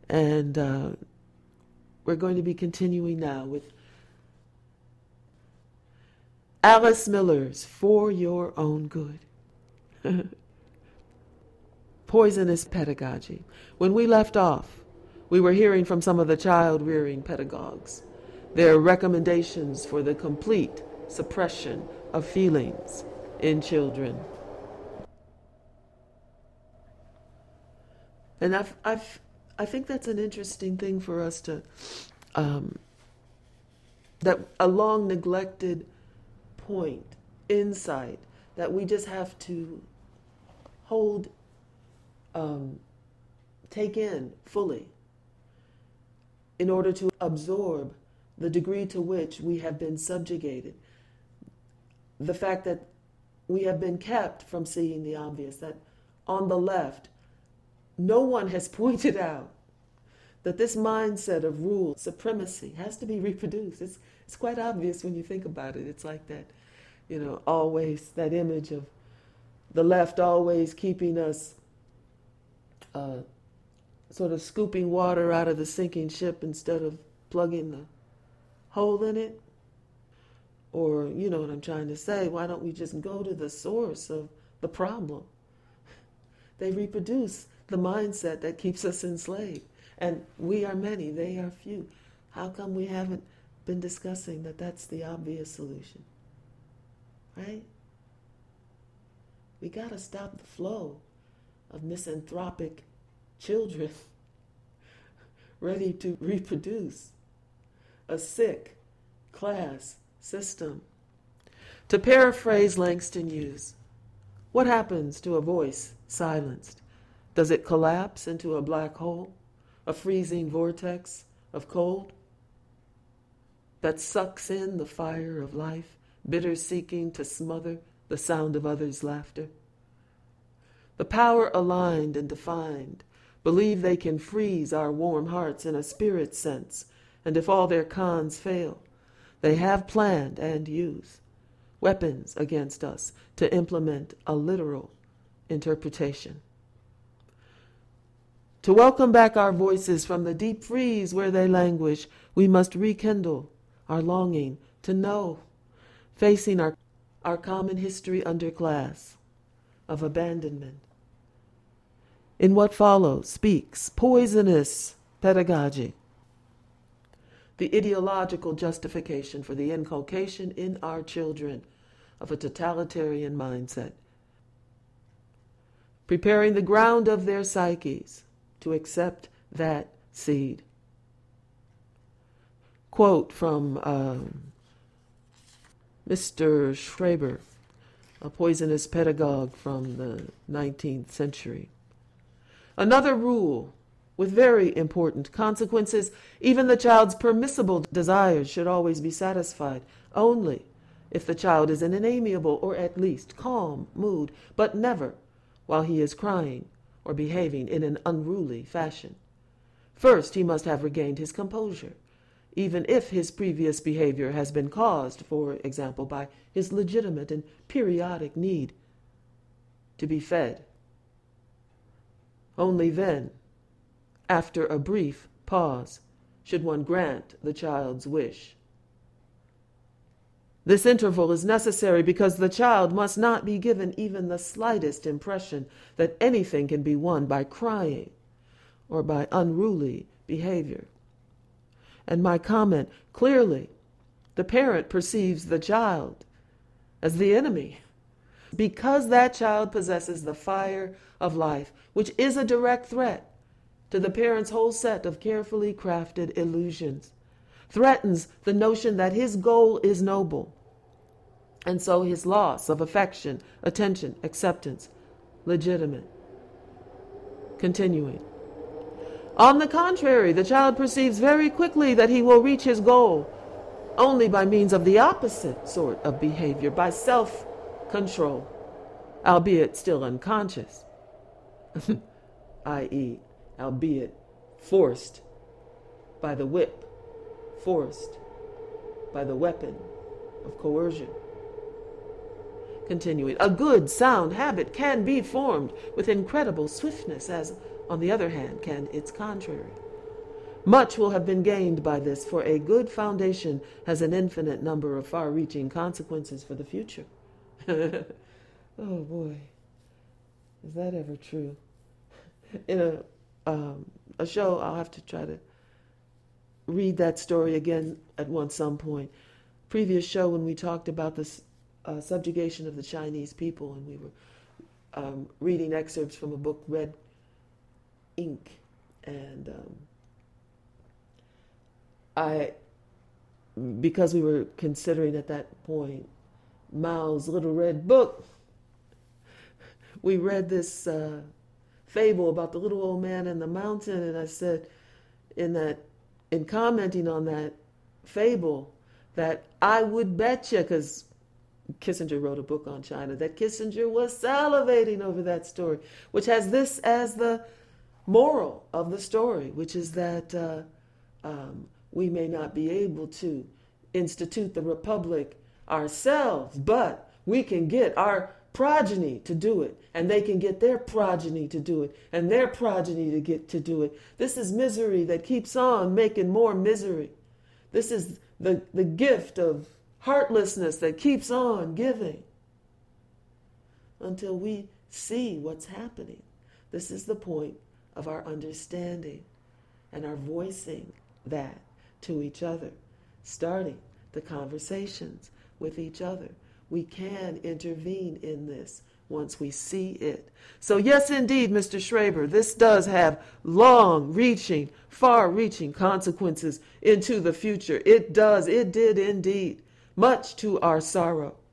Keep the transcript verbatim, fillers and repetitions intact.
And uh, we're going to be continuing now with Alice Miller's For Your Own Good. Poisonous Pedagogy. When we left off, we were hearing from some of the child-rearing pedagogues their recommendations for the complete suppression of feelings in children. And I've, I've, I think that's an interesting thing for us to, um, that a long neglected point, insight, that we just have to hold, um, take in fully in order to absorb the degree to which we have been subjugated. The fact that we have been kept from seeing the obvious, that on the left, no one has pointed out that this mindset of rule, supremacy, has to be reproduced. It's, it's quite obvious when you think about it. It's like that, you know, always that image of the left always keeping us uh, sort of scooping water out of the sinking ship instead of plugging the hole in it. Or, you know what I'm trying to say, why don't we just go to the source of the problem? They reproduce the mindset that keeps us enslaved. And we are many, they are few. How come we haven't been discussing that that's the obvious solution? Right? We got to stop the flow of misanthropic children ready to reproduce a sick class system. To paraphrase Langston Hughes, what happens to a voice silenced? Does it collapse into a black hole, a freezing vortex of cold that sucks in the fire of life, bitter seeking to smother the sound of others' laughter? The power aligned and defined believe they can freeze our warm hearts in a spirit sense, and if all their cons fail, they have planned and use weapons against us to implement a literal interpretation. To welcome back our voices from the deep freeze where they languish, we must rekindle our longing to know, facing our, our common history underclass of abandonment. In what follows speaks poisonous pedagogy, the ideological justification for the inculcation in our children of a totalitarian mindset, preparing the ground of their psyches to accept that seed. Quote from um, Mister Schreber, a poisonous pedagogue from the nineteenth century. Another rule with very important consequences: even the child's permissible desires should always be satisfied only if the child is in an amiable or at least calm mood, but never while he is crying or behaving in an unruly fashion. First, he must have regained his composure, even if his previous behavior has been caused, for example, by his legitimate and periodic need to be fed. Only then, after a brief pause, should one grant the child's wish. This interval is necessary because the child must not be given even the slightest impression that anything can be won by crying or by unruly behavior. And my comment, clearly, the parent perceives the child as the enemy because that child possesses the fire of life, which is a direct threat to the parent's whole set of carefully crafted illusions, threatens the notion that his goal is noble, and so his loss of affection, attention, acceptance, legitimate. Continuing. On the contrary, the child perceives very quickly that he will reach his goal only by means of the opposite sort of behavior, by self-control, albeit still unconscious, that is, albeit forced by the whip, forced by the weapon of coercion. Continuing, a good, sound habit can be formed with incredible swiftness, as, on the other hand, can its contrary. Much will have been gained by this, for a good foundation has an infinite number of far-reaching consequences for the future. Oh boy, is that ever true? In a um, a show, I'll have to try to read that story again at one some point. Previous show when we talked about this uh, subjugation of the Chinese people, and we were um, reading excerpts from a book, Red Ink, and um, I, because we were considering at that point Mao's Little Red Book, we read this uh, fable about the little old man and the mountain, and I said, in that, in commenting on that fable, that I would betcha, because Kissinger wrote a book on China, that Kissinger was salivating over that story, which has this as the moral of the story, which is that uh, um, we may not be able to institute the republic ourselves, but we can get our progeny to do it, and they can get their progeny to do it, and their progeny to get to do it. This is misery that keeps on making more misery. This is the, the gift of heartlessness that keeps on giving until we see what's happening. This is the point of our understanding and our voicing that to each other, starting the conversations with each other. We can intervene in this once we see it. So yes, indeed, Mister Schraber, this does have long-reaching, far-reaching consequences into the future. It does. It did indeed. Much to our sorrow.